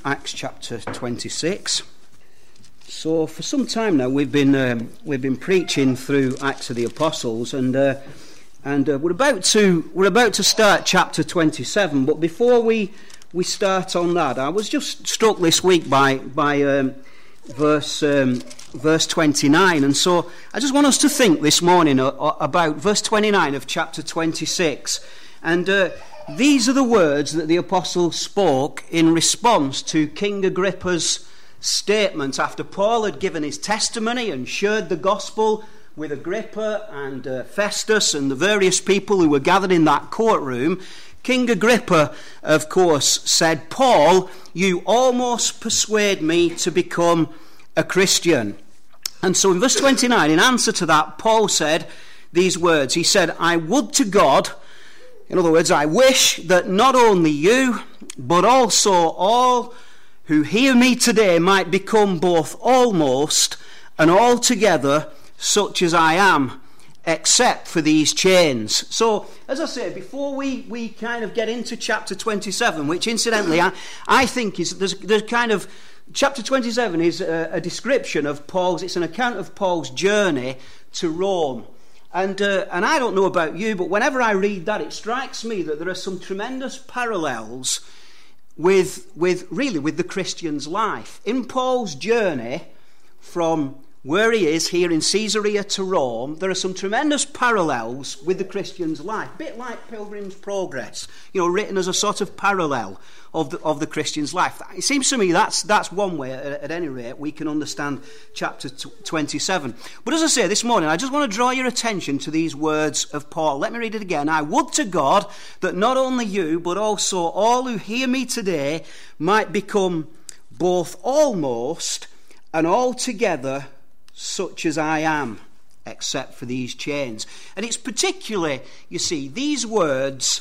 Acts chapter 26. So for some time now we've been preaching through Acts of the Apostles, and we're about to start chapter 27. But before we start on that, I was just struck this week by verse 29, and so I just want us to think this morning about verse 29 of chapter 26, and these are the words that the apostle spoke in response to King Agrippa's statement after Paul had given his testimony and shared the gospel with Agrippa and Festus and the various people who were gathered in that courtroom. King Agrippa, of course, said, "Paul, you almost persuade me to become a Christian." And so in verse 29, in answer to that, Paul said these words. He said, "I would to God," in other words, "I wish that not only you, but also all who hear me today might become both almost and altogether such as I am, except for these chains." So, as I say, before we kind of get into chapter 27, which incidentally I think is, there's kind of, chapter 27 is a description of Paul's, it's an account of Paul's journey to Rome. And I don't know about you, but whenever I read that, it strikes me that there are some tremendous parallels with the Christian's life. In Paul's journey from where he is here in Caesarea to Rome, there are some tremendous parallels with the Christian's life, a bit like Pilgrim's Progress, written as a sort of parallel of the Christian's life. It seems to me that's one way, at any rate, we can understand chapter 27. But as I say this morning, I just want to draw your attention to these words of Paul. Let me read it again. "I would to God that not only you, but also all who hear me today might become both almost and altogether such as I am, except for these chains." And it's particularly, you see, these words,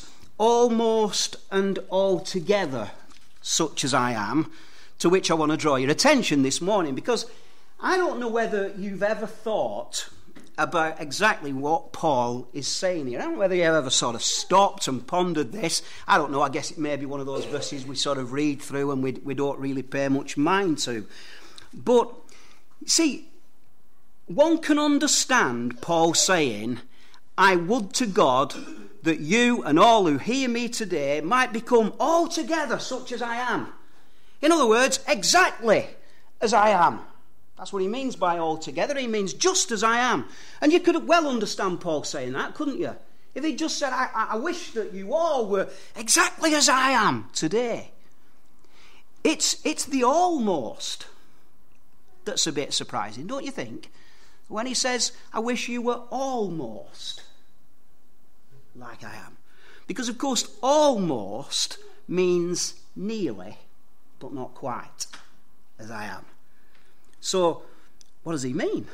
almost and altogether such as I am, to which I want to draw your attention this morning, because I don't know whether you've ever thought about exactly what Paul is saying here. I don't know whether you've ever sort of stopped and pondered this. I don't know, I guess it may be one of those verses we sort of read through and we don't really pay much mind to. But, see, one can understand Paul saying, "I would to God that you and all who hear me today might become altogether such as I am." In other words, exactly as I am. That's what he means by altogether. He means just as I am. And you could well understand Paul saying that, couldn't you? If he just said, I wish that you all were exactly as I am today. It's the almost that's a bit surprising, don't you think? When he says, "I wish you were almost like I am." Because, of course, almost means nearly, but not quite as I am. So, what does he mean?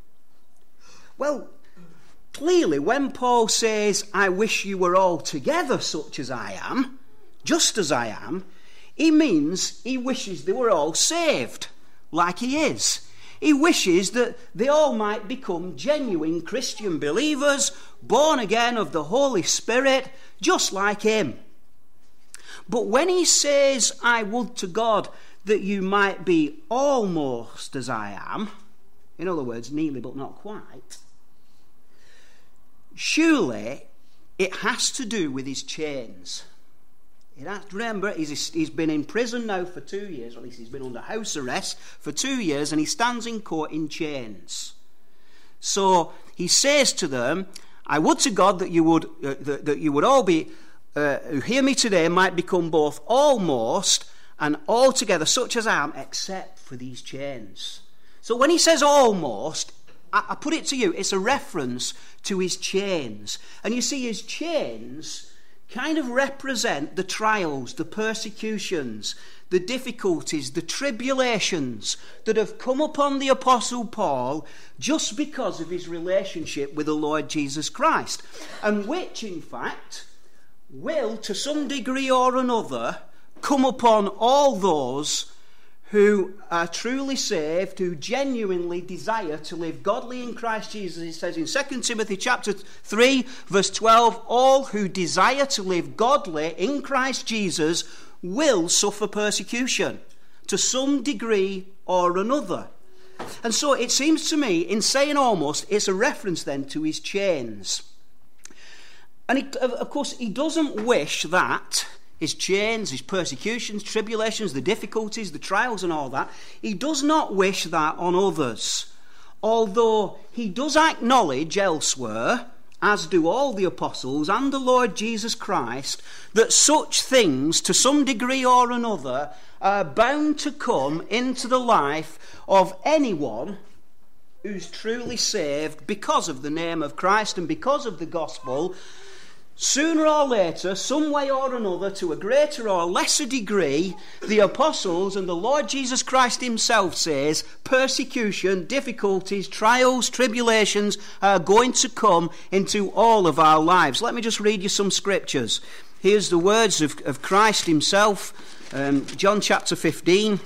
Well, clearly, when Paul says, "I wish you were altogether such as I am, just as I am," he means he wishes they were all saved, like he is. He wishes that they all might become genuine Christian believers, born again of the Holy Spirit, just like him. But when he says, "I would to God that you might be almost as I am," in other words, nearly but not quite, surely it has to do with his chains. Remember, he's been in prison now for 2 years, or at least he's been under house arrest for 2 years, and he stands in court in chains. So he says to them, "I would to God that you would all be, who hear me today, might become both almost and altogether such as I am, except for these chains." So when he says almost, I put it to you, it's a reference to his chains. And you see, his chains kind of represent the trials, the persecutions, the difficulties, the tribulations that have come upon the Apostle Paul just because of his relationship with the Lord Jesus Christ, and which, in fact, will, to some degree or another, come upon all those who are truly saved, who genuinely desire to live godly in Christ Jesus. It says in 2 Timothy chapter 3, verse 12, all who desire to live godly in Christ Jesus will suffer persecution. to some degree or another. And so it seems to me, in saying almost, it's a reference then to his chains. And of course, he doesn't wish that his chains, his persecutions, tribulations, the difficulties, the trials and all that, he does not wish that on others. Although he does acknowledge elsewhere, as do all the apostles and the Lord Jesus Christ, that such things, to some degree or another, are bound to come into the life of anyone who's truly saved because of the name of Christ and because of the gospel. Sooner or later, some way or another, to a greater or lesser degree, the apostles and the Lord Jesus Christ himself says persecution, difficulties, trials, tribulations are going to come into all of our lives. Let me just read you some scriptures. Here's the words of Christ himself, John chapter 15,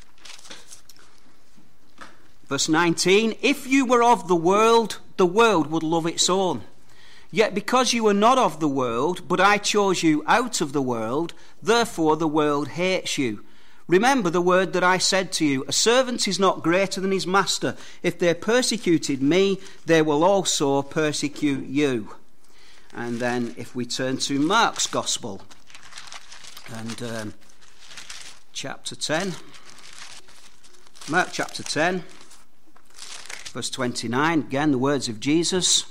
verse 19. If you were of the world would love its own. Yet because you are not of the world, but I chose you out of the world, therefore the world hates you. Remember the word that I said to you, a servant is not greater than his master. If they persecuted me, they will also persecute you. And then if we turn to Mark's Gospel, and chapter 10, Mark chapter 10, verse 29, again the words of Jesus.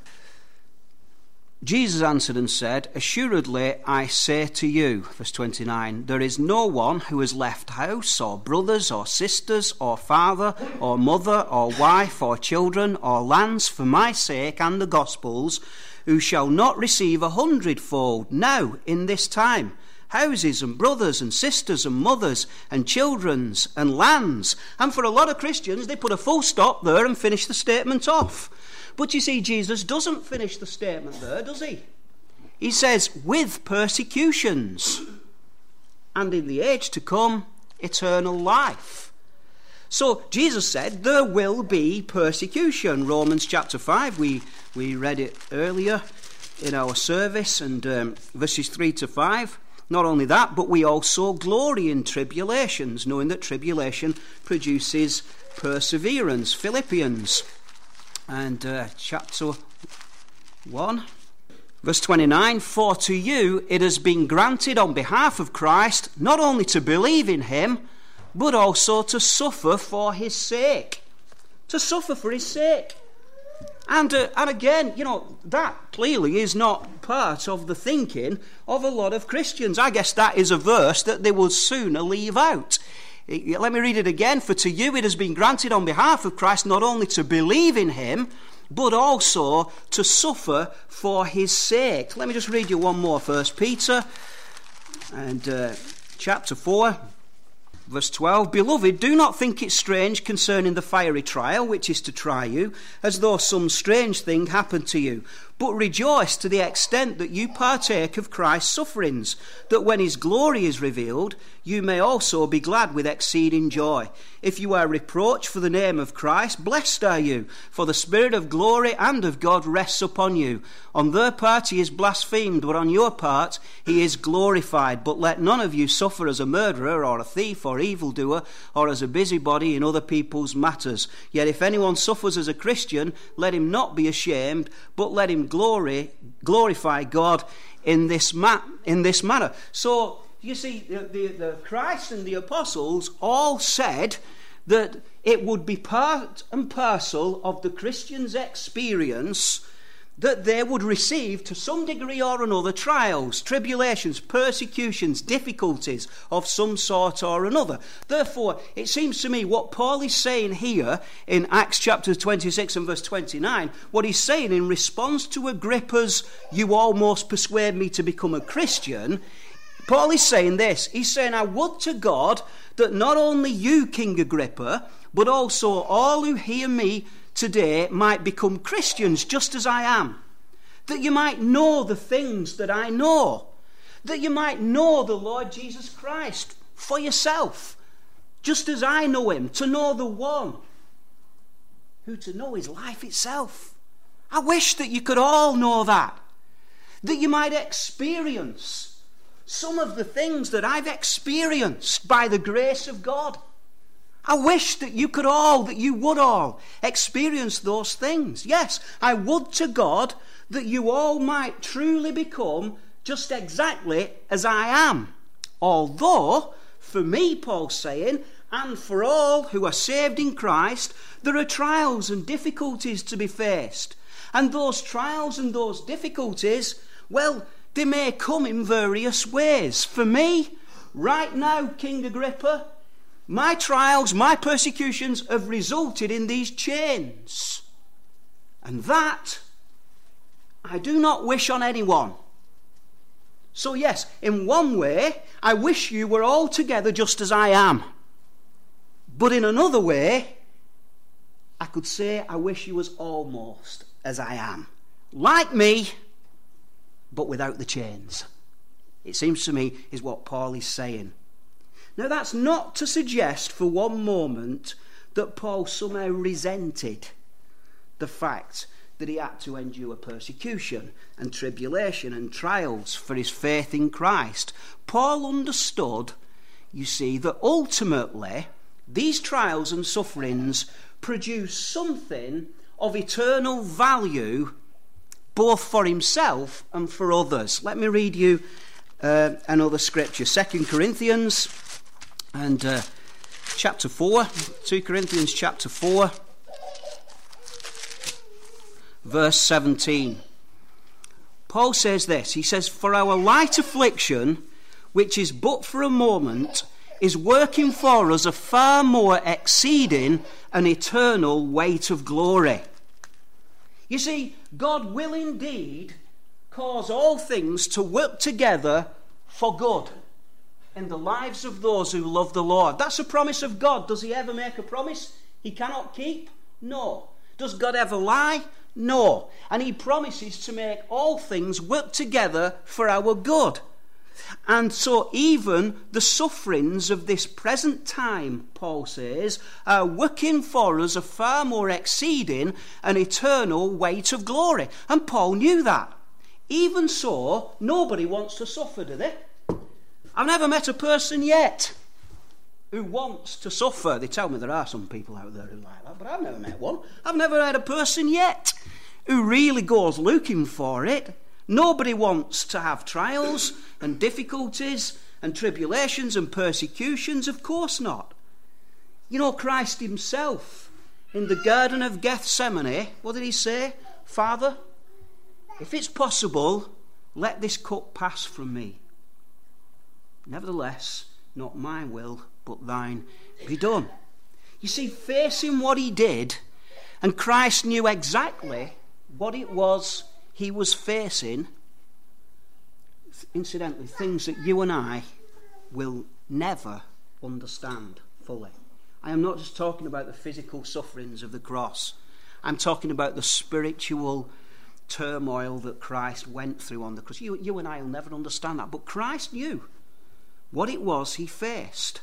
Jesus answered and said, assuredly I say to you, verse 29, there is no one who has left house or brothers or sisters or father or mother or wife or children or lands for my sake and the gospel's, who shall not receive 100-fold now in this time, houses and brothers and sisters and mothers and children's and lands. And for a lot of Christians, they put a full stop there and finish the statement off. But you see, Jesus doesn't finish the statement there, does he? He says, with persecutions, and in the age to come, eternal life. So Jesus said there will be persecution. Romans chapter 5, we read it earlier in our service, and verses 3 to 5. Not only that, but we also glory in tribulations, knowing that tribulation produces perseverance. Philippians and chapter 1, verse 29, for to you it has been granted on behalf of Christ not only to believe in him, but also to suffer for his sake. To suffer for his sake. And again, that clearly is not part of the thinking of a lot of Christians. I guess that is a verse that they will sooner leave out. Let me read it again. For to you it has been granted on behalf of Christ not only to believe in him, but also to suffer for his sake. Let me just read you one more. 1 Peter and chapter 4, verse 12. Beloved, do not think it strange concerning the fiery trial which is to try you, as though some strange thing happened to you. But rejoice to the extent that you partake of Christ's sufferings, that when his glory is revealed, you may also be glad with exceeding joy. If you are reproached for the name of Christ, blessed are you, for the Spirit of glory and of God rests upon you. On their part he is blasphemed, but on your part he is glorified. But let none of you suffer as a murderer, or a thief, or evildoer, or as a busybody in other people's matters. Yet if anyone suffers as a Christian, let him not be ashamed, but let him glorify God in this manner. So you see, the Christ and the apostles all said that it would be part and parcel of the Christian's experience that they would receive to some degree or another trials, tribulations, persecutions, difficulties of some sort or another. Therefore, it seems to me what Paul is saying here in Acts chapter 26 and verse 29, what he's saying in response to Agrippa's, you almost persuade me to become a Christian, Paul is saying this. He's saying, I would to God that not only you, King Agrippa, but also all who hear me today might become Christians just as I am. That you might know the things that I know. That you might know the Lord Jesus Christ for yourself. Just as I know him. To know the one who to know is life itself. I wish that you could all know that. That you might experience some of the things that I've experienced by the grace of God. I wish that you would all experience those things. Yes, I would to God that you all might truly become just exactly as I am. Although, for me, Paul's saying, and for all who are saved in Christ, there are trials and difficulties to be faced. And those trials and those difficulties, well, they may come in various ways. For me, right now, King Agrippa, my trials, my persecutions have resulted in these chains. And that I do not wish on anyone. So yes, in one way, I wish you were all together just as I am. But in another way, I could say I wish you was almost as I am. Like me, but without the chains. It seems to me is what Paul is saying. Now that's not to suggest for one moment that Paul somehow resented the fact that he had to endure persecution and tribulation and trials for his faith in Christ. Paul understood, you see, that ultimately these trials and sufferings produce something of eternal value both for himself and for others. Let me read you another scripture, 2 Corinthians and chapter 4, 2 Corinthians chapter 4, verse 17. Paul says this, he says, "For our light affliction, which is but for a moment, is working for us a far more exceeding and eternal weight of glory." You see, God will indeed cause all things to work together for good in the lives of those who love the Lord. That's a promise of God. Does he ever make a promise he cannot keep? No. Does God ever lie? No. And he promises to make all things work together for our good. And so even the sufferings of this present time, Paul says, are working for us a far more exceeding and eternal weight of glory. And Paul knew that. Even so, nobody wants to suffer, do they? I've never met a person yet who wants to suffer. They tell me there are some people out there who like that, but I've never met one. I've never had a person yet who really goes looking for it. Nobody wants to have trials and difficulties and tribulations and persecutions. Of course not. You know, Christ himself in the Garden of Gethsemane, what did he say? "Father, if it's possible, let this cup pass from me. Nevertheless, not my will, but thine be done." You see, facing what he did, and Christ knew exactly what it was he was facing, incidentally, things that you and I will never understand fully. I am not just talking about the physical sufferings of the cross. I'm talking about the spiritual turmoil that Christ went through on the cross. You and I will never understand that, but Christ knew what it was he faced.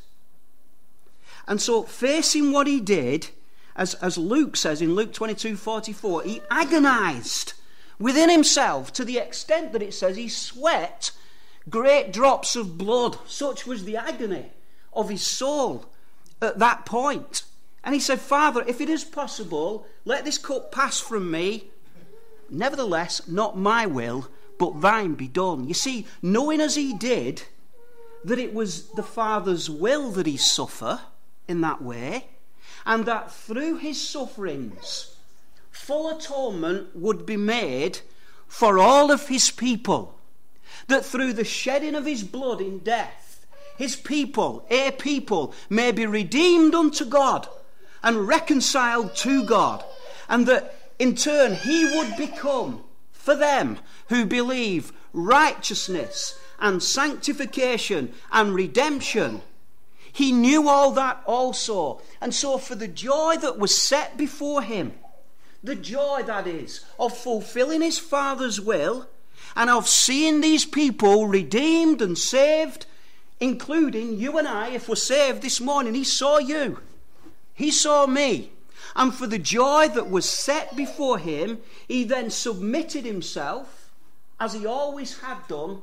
And so, facing what he did, as Luke says in Luke 22:44, he agonized within himself to the extent that it says he sweat great drops of blood. Such was the agony of his soul at that point. And he said, "Father, if it is possible, let this cup pass from me. Nevertheless, not my will, but thine be done." You see, knowing as he did that it was the Father's will that he suffer in that way, and that through his sufferings full atonement would be made for all of his people, that through the shedding of his blood in death, his people, a people, may be redeemed unto God and reconciled to God, and that in turn he would become, for them who believe, righteousness and sanctification and redemption. He knew all that also. And so for the joy that was set before him, the joy, that is, of fulfilling his Father's will and of seeing these people redeemed and saved, including you and I, if we're saved this morning, he saw you. He saw me. And for the joy that was set before him, he then submitted himself, as he always had done,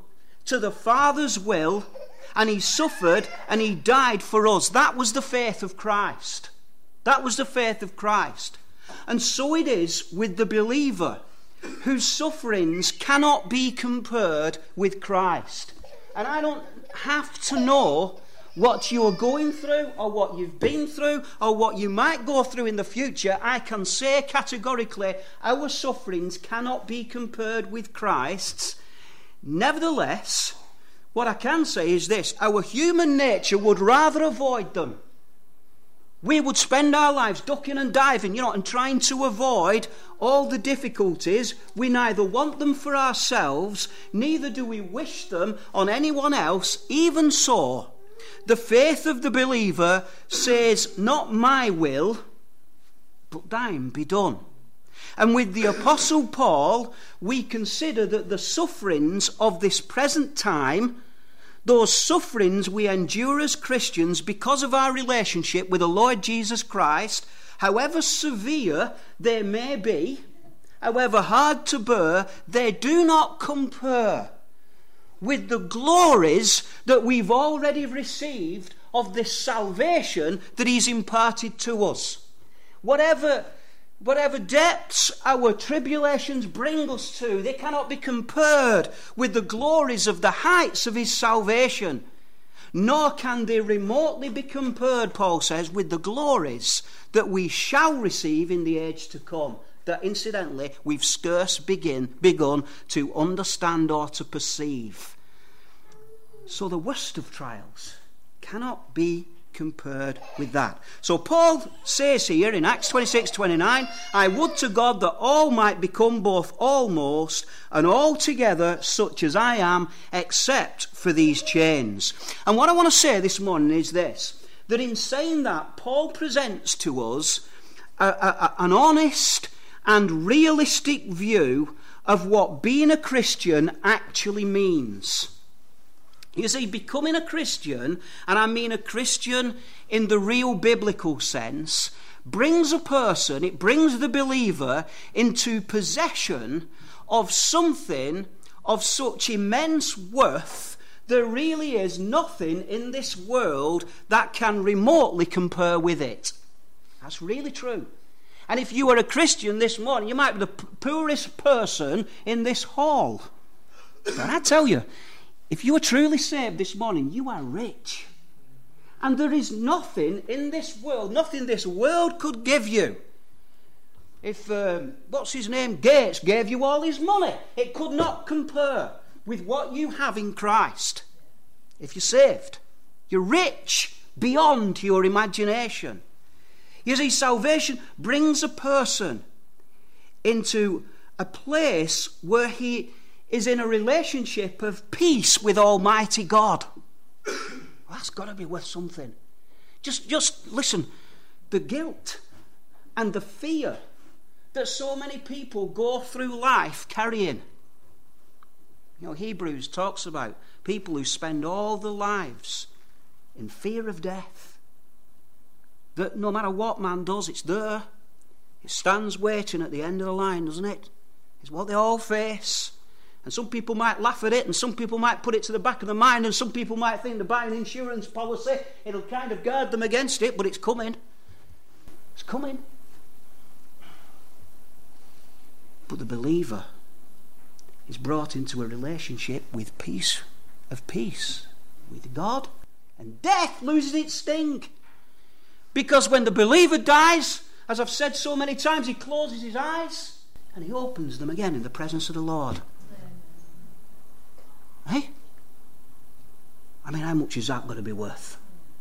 to the Father's will, and he suffered and he died for us. That was the faith of Christ. That was the faith of Christ. And so it is with the believer, whose sufferings cannot be compared with Christ. And I don't have to know what you're going through or what you've been through or what you might go through in the future. I can say categorically, our sufferings cannot be compared with Christ's. Nevertheless, what I can say is this: our human nature would rather avoid them. We would spend our lives ducking and diving, and trying to avoid all the difficulties. We neither want them for ourselves, neither do we wish them on anyone else. Even so, the faith of the believer says, not my will, but thine be done. And with the Apostle Paul, we consider that the sufferings of this present time, those sufferings we endure as Christians because of our relationship with the Lord Jesus Christ, however severe they may be, however hard to bear, they do not compare with the glories that we've already received of this salvation that he's imparted to us. Whatever depths our tribulations bring us to, they cannot be compared with the glories of the heights of his salvation. Nor can they remotely be compared, Paul says, with the glories that we shall receive in the age to come, that incidentally we've scarce begun to understand or to perceive. So the worst of trials cannot be compared with that. So Paul says here in Acts 26:29, I would to God that all might become both almost and altogether such as I am, except for these chains. And what I want to say this morning is this, that in saying that, Paul presents to us an honest and realistic view of what being a Christian actually means. You see, becoming a Christian, and I mean a Christian in the real biblical sense, brings a person, it brings the believer into possession of something of such immense worth, there really is nothing in this world that can remotely compare with it. That's really true. And if you are a Christian this morning, you might be the poorest person in this hall. But I tell you, if you are truly saved this morning, you are rich. And there is nothing in this world, nothing this world could give you. If, what's his name, Gates gave you all his money, it could not compare with what you have in Christ. If you're saved, you're rich beyond your imagination. You see, salvation brings a person into a place where he is in a relationship of peace with Almighty God. Well, that's got to be worth something. Just listen, the guilt and the fear that so many people go through life carrying. Hebrews talks about people who spend all their lives in fear of death. That no matter what man does, it's there. It stands waiting at the end of the line, doesn't it? It's what they all face. And some people might laugh at it, and some people might put it to the back of the mind, and some people might think to buy an insurance policy, it'll kind of guard them against it, but it's coming. It's coming. But the believer is brought into a relationship with peace with God, and death loses its sting. Because when the believer dies, as I've said so many times, he closes his eyes and he opens them again in the presence of the Lord. Hey? I mean, how much is that going to be worth?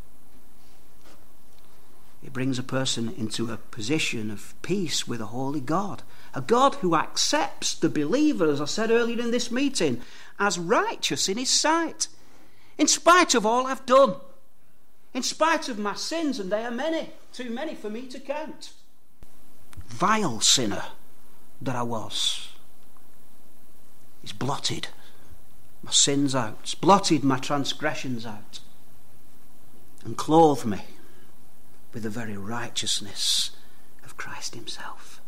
It brings a person into a position of peace with a holy God. A God who accepts the believer, as I said earlier in this meeting, as righteous in his sight. In spite of all I've done. In spite of my sins, and they are many, too many for me to count. Vile sinner that I was is blotted. My sins out, it's blotted my transgressions out, and clothed me with the very righteousness of Christ himself.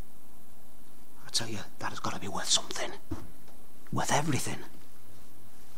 I tell you, that has got to be worth something, worth everything.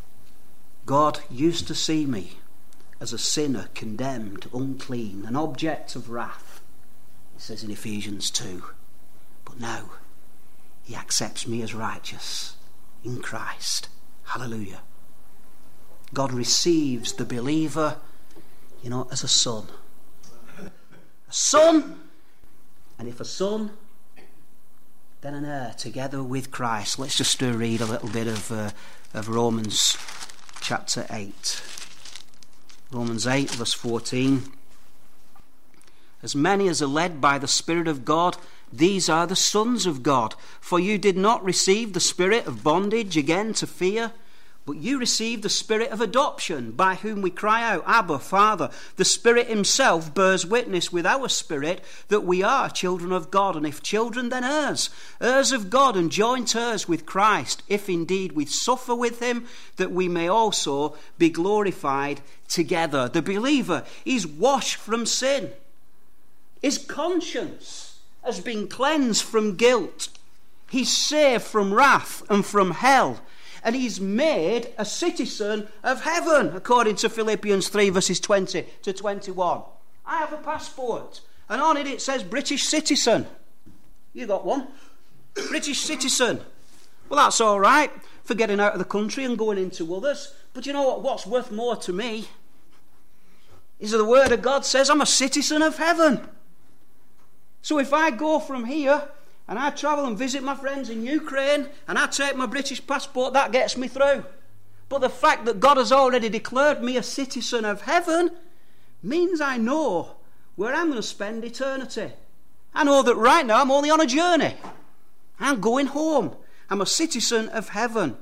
God used to see me as a sinner, condemned, unclean, an object of wrath, it says in Ephesians 2. But now he accepts me as righteous in Christ. Hallelujah. God receives the believer, as a son. A son, and if a son, then an heir together with Christ. Let's just read a little bit of Romans chapter 8. Romans 8, verse 14. As many as are led by the Spirit of God, these are the sons of God. For you did not receive the spirit of bondage again to fear, but you received the Spirit of adoption, by whom we cry out, Abba, Father. The Spirit himself bears witness with our spirit that we are children of God, and if children, then heirs, heirs of God, and joint heirs with Christ, if indeed we suffer with him, that we may also be glorified together. The believer is washed from sin. His conscience has been cleansed from guilt. He's saved from wrath and from hell. And he's made a citizen of heaven, according to Philippians 3, verses 20 to 21. I have a passport, and on it says British citizen. You got one? British citizen. Well, that's all right for getting out of the country and going into others. But you know what? What's worth more to me is that the Word of God says I'm a citizen of heaven. So if I go from here and I travel and visit my friends in Ukraine, and I take my British passport, that gets me through. But the fact that God has already declared me a citizen of heaven means I know where I'm going to spend eternity. I know that right now I'm only on a journey. I'm going home. I'm a citizen of heaven.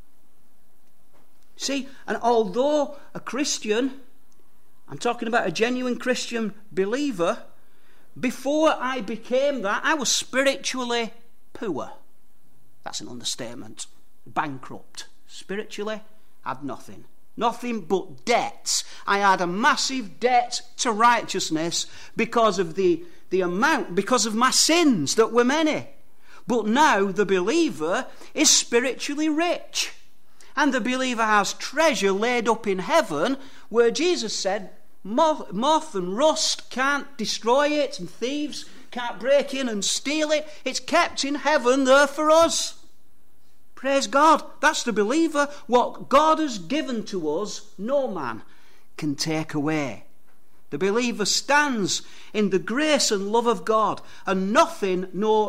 See, and although a Christian, I'm talking about a genuine Christian believer, before I became that, I was spiritually poor. That's an understatement. Bankrupt. Spiritually, I had nothing. Nothing but debts. I had a massive debt to righteousness because of the amount, because of my sins that were many. But now the believer is spiritually rich. And the believer has treasure laid up in heaven, where Jesus said, moth and rust can't destroy it, and thieves can't break in and steal it. It's kept in heaven there for us. Praise God. That's the believer. What God has given to us, no man can take away. The believer stands in the grace and love of God, and nothing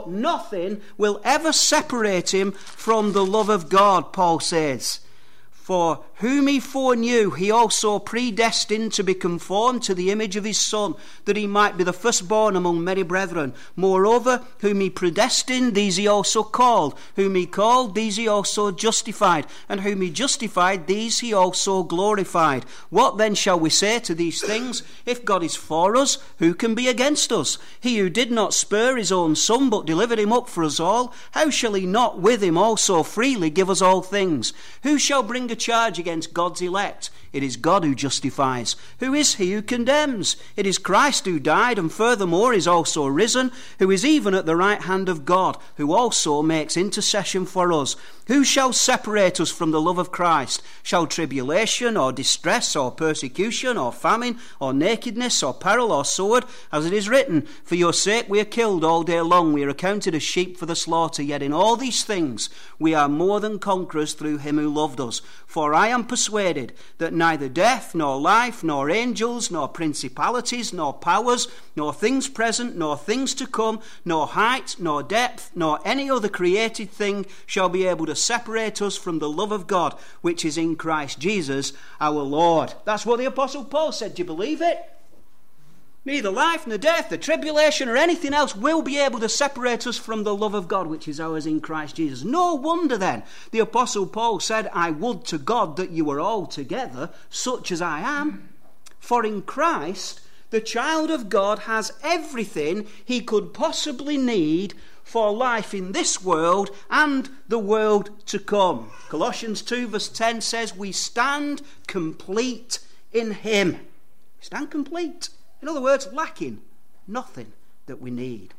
will ever separate him from the love of God, Paul says. For whom he foreknew, he also predestined to be conformed to the image of his Son, that he might be the firstborn among many brethren. Moreover, whom he predestined, these he also called. Whom he called, these he also justified. And whom he justified, these he also glorified. What then shall we say to these things? If God is for us, who can be against us? He who did not spare his own Son, but delivered him up for us all, how shall he not with him also freely give us all things? Who shall bring a charge against God's elect? It is God who justifies. Who is he who condemns? It is Christ who died, and furthermore is also risen, who is even at the right hand of God, who also makes intercession for us. Who shall separate us from the love of Christ? Shall tribulation, or distress, or persecution, or famine, or nakedness, or peril, or sword? As it is written, for your sake we are killed all day long, we are accounted as sheep for the slaughter. Yet in all these things we are more than conquerors through him who loved us. For I am persuaded that neither death, nor life, nor angels, nor principalities, nor powers, nor things present, nor things to come, nor height, nor depth, nor any other created thing shall be able to separate us from the love of God, which is in Christ Jesus our Lord. That's what the Apostle Paul said. Do you believe it? Neither life, nor death, the tribulation, or anything else will be able to separate us from the love of God, which is ours in Christ Jesus. No wonder then the Apostle Paul said, I would to God that you were all together, such as I am. For in Christ, the child of God has everything he could possibly need for life in this world and the world to come. Colossians 2 verse 10 says, we stand complete in him. We stand complete. In other words, lacking nothing that we need.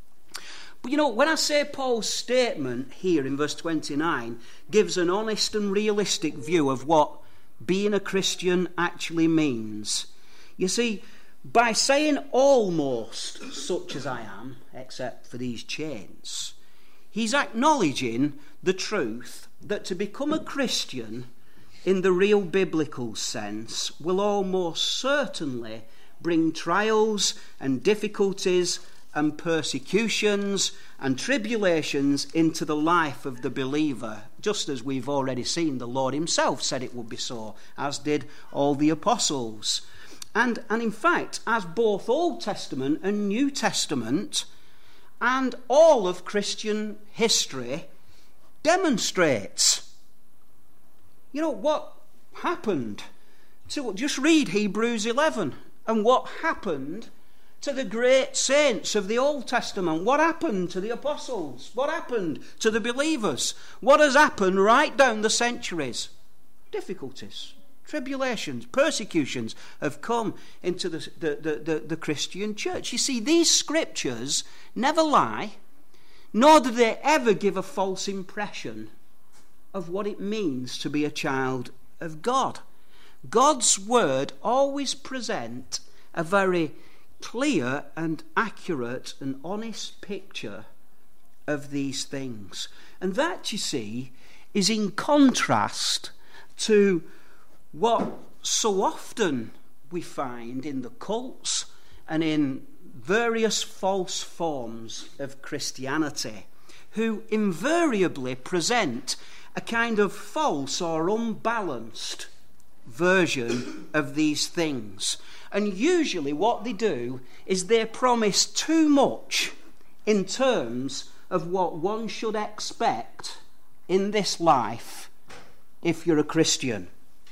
But you know, when I say Paul's statement here in verse 29 gives an honest and realistic view of what being a Christian actually means. You see, by saying almost such as I am, except for these chains, he's acknowledging the truth that to become a Christian in the real biblical sense will almost certainly bring trials and difficulties and persecutions and tribulations into the life of the believer, just as we've already seen the Lord himself said it would be so, as did all the apostles. And in fact, as both Old Testament and New Testament and all of Christian history demonstrates. You know, what happened to, just read Hebrews 11, and what happened to the great saints of the Old Testament? What happened to the apostles? What happened to the believers? What has happened right down the centuries? Difficulties, tribulations, persecutions have come into the Christian church. You see, these scriptures never lie, nor do they ever give a false impression of what it means to be a child of God. God's word always presents a very clear and accurate and honest picture of these things. And that, you see, is in contrast to what so often we find in the cults and in various false forms of Christianity, who invariably present a kind of false or unbalanced version of these things. And usually what they do is they promise too much in terms of what one should expect in this life if you're a Christian.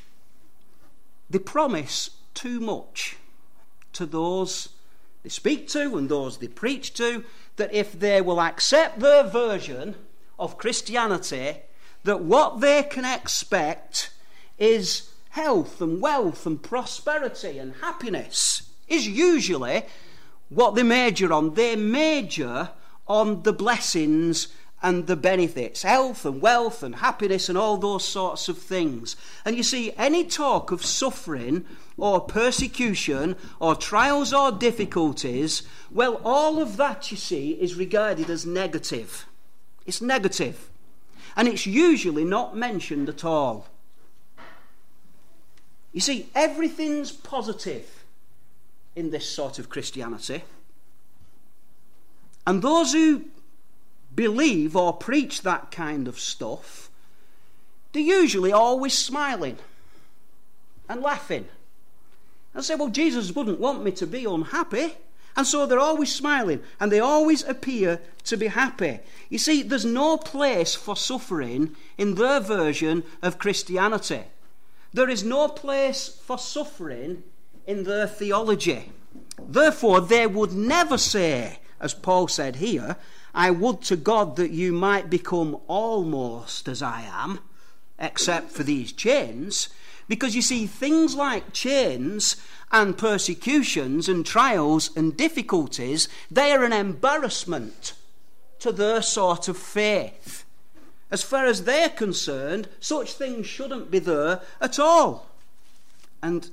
They promise too much to those they speak to and those they preach to, that if they will accept their version of Christianity, that what they can expect is health and wealth and prosperity and happiness, is usually what they major on. They major on the blessings and the benefits, health and wealth and happiness and all those sorts of things. And you see, any talk of suffering or persecution or trials or difficulties, well, all of that, you see, is regarded as negative. It's negative. And it's usually not mentioned at all. You see, everything's positive in this sort of Christianity. And those who believe or preach that kind of stuff, they're usually always smiling and laughing. And say, well, Jesus wouldn't want me to be unhappy. And so they're always smiling and they always appear to be happy. You see, there's no place for suffering in their version of Christianity. There is no place for suffering in their theology. Therefore, they would never say, as Paul said here, I would to God that you might become almost as I am, except for these chains. Because you see, things like chains and persecutions and trials and difficulties, they are an embarrassment to their sort of faith. As far as they're concerned, such things shouldn't be there at all. And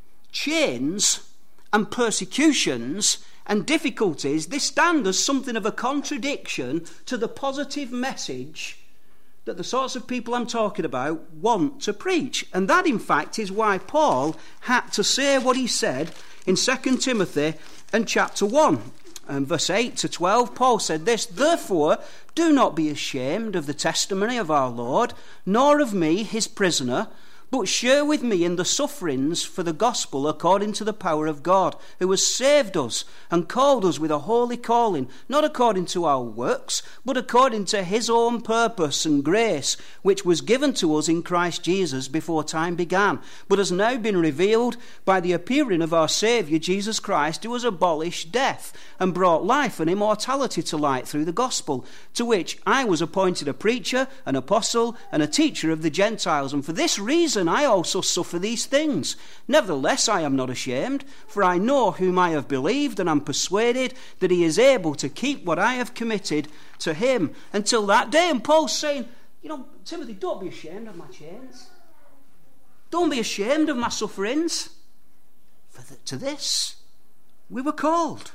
chains and persecutions and difficulties, they stand as something of a contradiction to the positive message that the sorts of people I'm talking about want to preach. And that, in fact, is why Paul had to say what he said in 2 Timothy and chapter 1. And verse 8 to 12, Paul said this, therefore, do not be ashamed of the testimony of our Lord, nor of me, his prisoner, but share with me in the sufferings for the gospel according to the power of God, who has saved us and called us with a holy calling, not according to our works, but according to his own purpose and grace, which was given to us in Christ Jesus before time began, but has now been revealed by the appearing of our Saviour Jesus Christ, who has abolished death and brought life and immortality to light through the gospel, to which I was appointed a preacher, an apostle, and a teacher of the Gentiles, and for this reason I also suffer these things. Nevertheless, I am not ashamed, for I know whom I have believed, and am persuaded that he is able to keep what I have committed to him until that day. And Paul's saying, you know, Timothy, don't be ashamed of my chains. Don't be ashamed of my sufferings. To this we were called.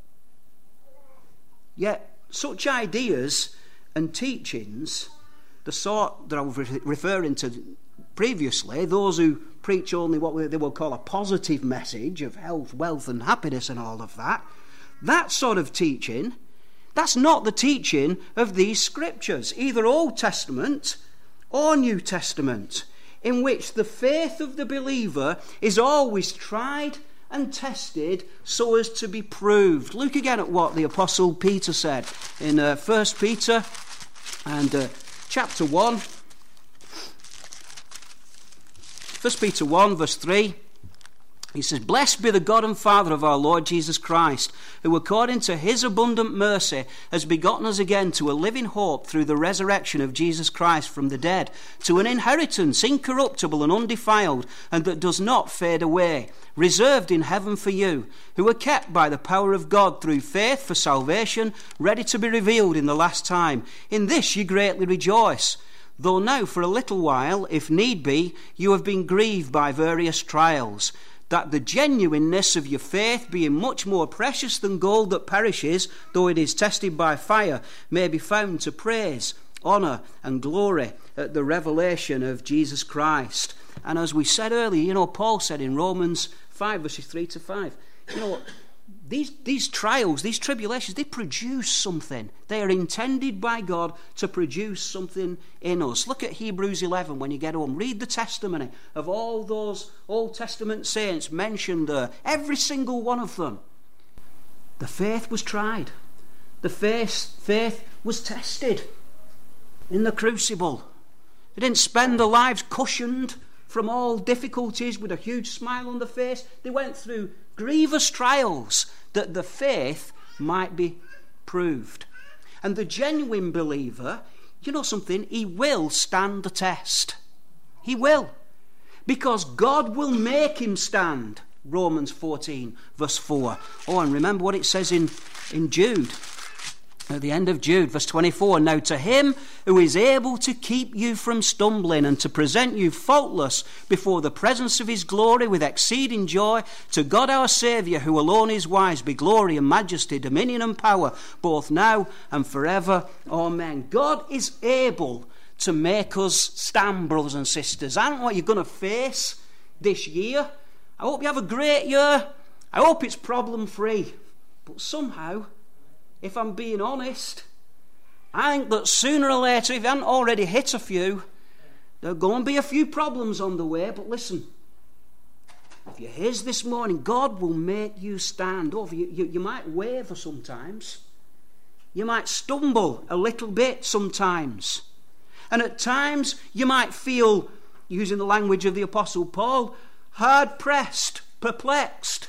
Yet such ideas and teachings, the sort that I was referring to previously, those who preach only what they will call a positive message of health, wealth and happiness and all of that, that sort of teaching, that's not the teaching of these scriptures, either Old Testament or New Testament, in which the faith of the believer is always tried and tested so as to be proved. Look again at what the Apostle Peter said in 1 Peter and chapter 1. 1 Peter 1 verse 3. He says, "Blessed be the God and Father of our Lord Jesus Christ, who according to his abundant mercy has begotten us again to a living hope through the resurrection of Jesus Christ from the dead, to an inheritance incorruptible and undefiled, and that does not fade away, reserved in heaven for you, who are kept by the power of God through faith for salvation, ready to be revealed in the last time. In this you greatly rejoice, though now for a little while, if need be, you have been grieved by various trials, that the genuineness of your faith, being much more precious than gold that perishes, though it is tested by fire, may be found to praise, honour and glory at the revelation of Jesus Christ." And as we said earlier, Paul said in Romans 5 verses 3 to 5, these trials, these tribulations, they produce something. They are intended by God to produce something in us. Look at Hebrews 11 when you get home. Read the testimony of all those Old Testament saints mentioned there. Every single one of them. The faith was tried. The faith was tested in the crucible. They didn't spend their lives cushioned from all difficulties with a huge smile on their face. They went through grievous trials that the faith might be proved. And the genuine believer, you know something, he will stand the test. He will. Because God will make him stand. Romans 14 verse 4. Oh, and remember what it says in Jude. At the end of Jude, verse 24, "Now to him who is able to keep you from stumbling and to present you faultless before the presence of his glory with exceeding joy, to God our Saviour, who alone is wise, be glory and majesty, dominion and power, both now and forever. Amen." God is able to make us stand, brothers and sisters. I don't know what you're going to face this year. I hope you have a great year. I hope it's problem-free. But somehow, if I'm being honest, I think that sooner or later, if you haven't already hit a few, there'll go and be a few problems on the way. But listen, if you're his this morning, God will make you stand. Oh, you might waver sometimes. You might stumble a little bit sometimes. And at times, you might feel, using the language of the Apostle Paul, hard-pressed, perplexed,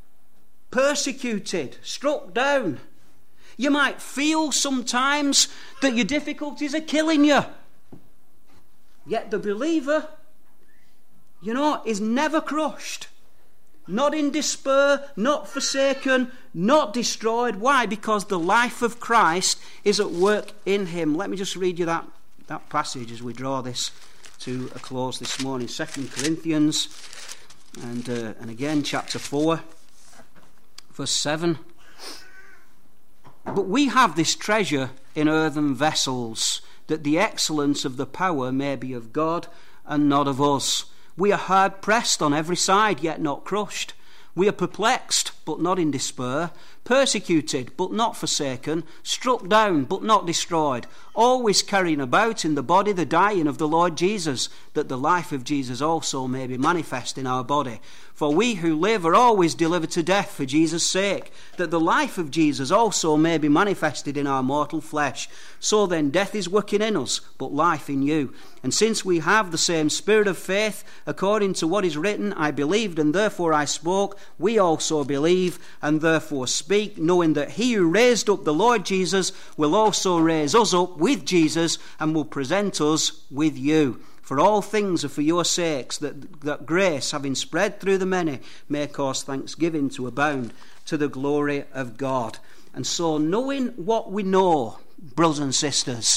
persecuted, struck down. You might feel sometimes that your difficulties are killing you. Yet the believer, is never crushed. Not in despair, not forsaken, not destroyed. Why? Because the life of Christ is at work in him. Let me just read you that passage as we draw this to a close this morning. 2 Corinthians and again chapter 4, verse 7. "But we have this treasure in earthen vessels, that the excellence of the power may be of God and not of us. We are hard pressed on every side, yet not crushed. We are perplexed, but not in despair, persecuted, but not forsaken, struck down, but not destroyed, always carrying about in the body the dying of the Lord Jesus, that the life of Jesus also may be manifest in our body. For we who live are always delivered to death for Jesus' sake, that the life of Jesus also may be manifested in our mortal flesh. So then death is working in us, but life in you. And since we have the same spirit of faith, according to what is written, I believed and therefore I spoke, we also believe and therefore speak, knowing that he who raised up the Lord Jesus will also raise us up with Jesus and will present us with you. For all things are for your sakes, that grace, having spread through the many, may cause thanksgiving to abound to the glory of God." And so, knowing what we know, brothers and sisters,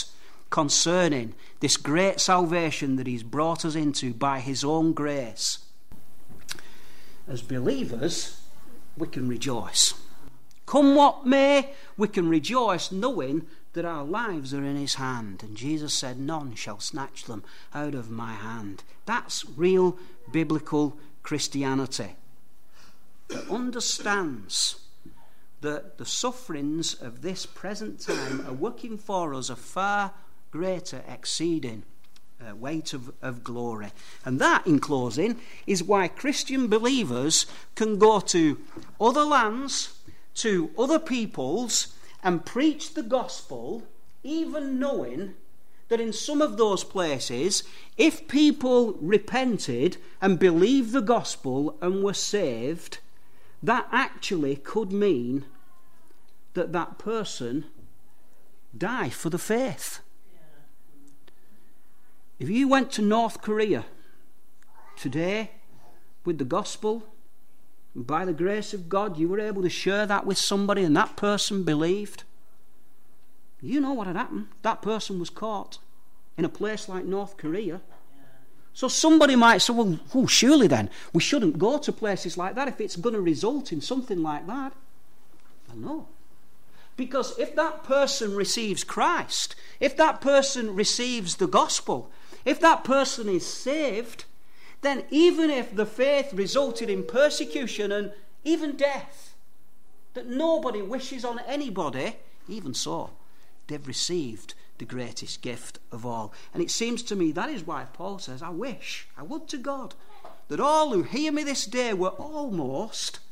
concerning this great salvation that he's brought us into by his own grace. As believers, we can rejoice. Come what may, we can rejoice knowing that our lives are in his hand. And Jesus said, none shall snatch them out of my hand. That's real biblical Christianity. That understands that the sufferings of this present time are working for us a far greater exceeding weight of glory. And that, in closing, is why Christian believers can go to other lands, to other peoples, and preach the gospel, even knowing that in some of those places, if people repented and believed the gospel and were saved, that actually could mean that that person died for the faith. If you went to North Korea today with the gospel, and by the grace of God you were able to share that with somebody and that person believed, you know what had happened. That person was caught in a place like North Korea. So somebody might say, well, surely then we shouldn't go to places like that if it's going to result in something like that. Well, no. Because if that person receives Christ, if that person receives the gospel, if that person is saved, then even if the faith resulted in persecution and even death, that nobody wishes on anybody, even so, they've received the greatest gift of all. And it seems to me that is why Paul says, I would to God, that all who hear me this day were almost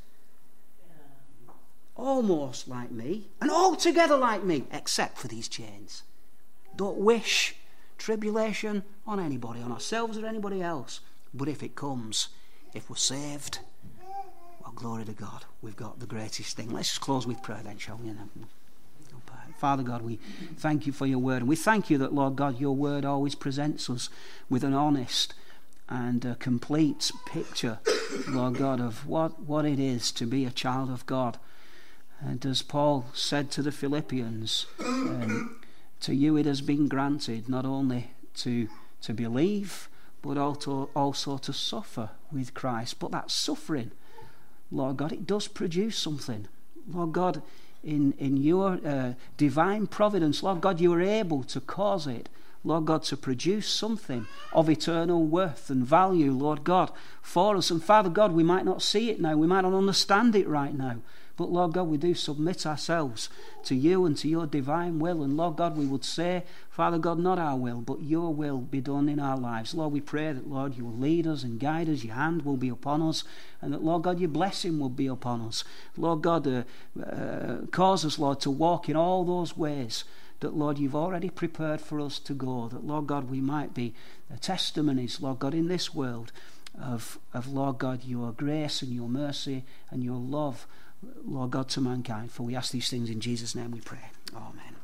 like me, and altogether like me, except for these chains. Don't wish tribulation on anybody, on ourselves or anybody else. But if it comes, if we're saved, well, glory to God, we've got the greatest thing. Let's just close with prayer then, shall we? Father God, we thank you for your word, and we thank you that, Lord God, your word always presents us with an honest and a complete picture, Lord God, of what it is to be a child of God. And as Paul said to the Philippians, to you it has been granted not only to believe, but also to suffer with Christ. But that suffering, Lord God, it does produce something. Lord God, in your divine providence, Lord God, you are able to cause it, Lord God, to produce something of eternal worth and value, Lord God, for us. And Father God, we might not see it now, we might not understand it right now, but Lord God, we do submit ourselves to you and to your divine will. And Lord God, we would say, Father God, not our will, but your will be done in our lives. Lord, we pray that, Lord, you will lead us and guide us, your hand will be upon us, and that, Lord God, your blessing will be upon us. Lord God, cause us, Lord, to walk in all those ways that, Lord, you've already prepared for us to go, that, Lord God, we might be testimonies, Lord God, in this world of Lord God, your grace and your mercy and your love, Lord God, to mankind. For we ask these things in Jesus' name we pray. Amen.